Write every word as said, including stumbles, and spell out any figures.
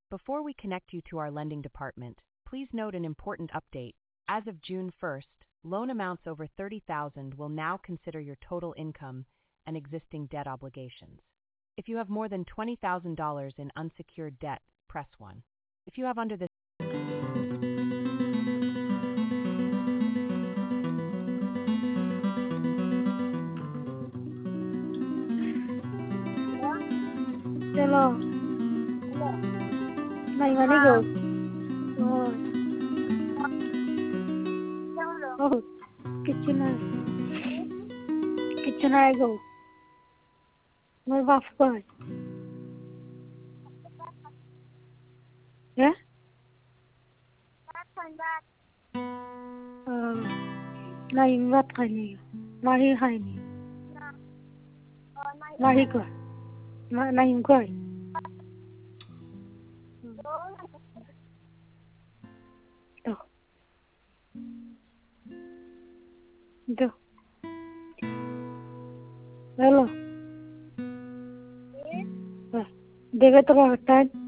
Before we connect you to our lending department, please note an important update. As of June first, loan amounts over thirty thousand dollars will now consider your total income and existing debt obligations. If you have more than twenty thousand dollars in unsecured debt, press one. If you have under this Hello. Mày mà đi rồi. Rồi. Oh, kitchen eye. Kitchen eye go. Mới vào phải. Yeah? Ờ. Này vắt khai này. Mahi khai này. Mahi cơ. Mà này không coi. Đâu. Đâu. Hello. Ờ. देखा तो रहता है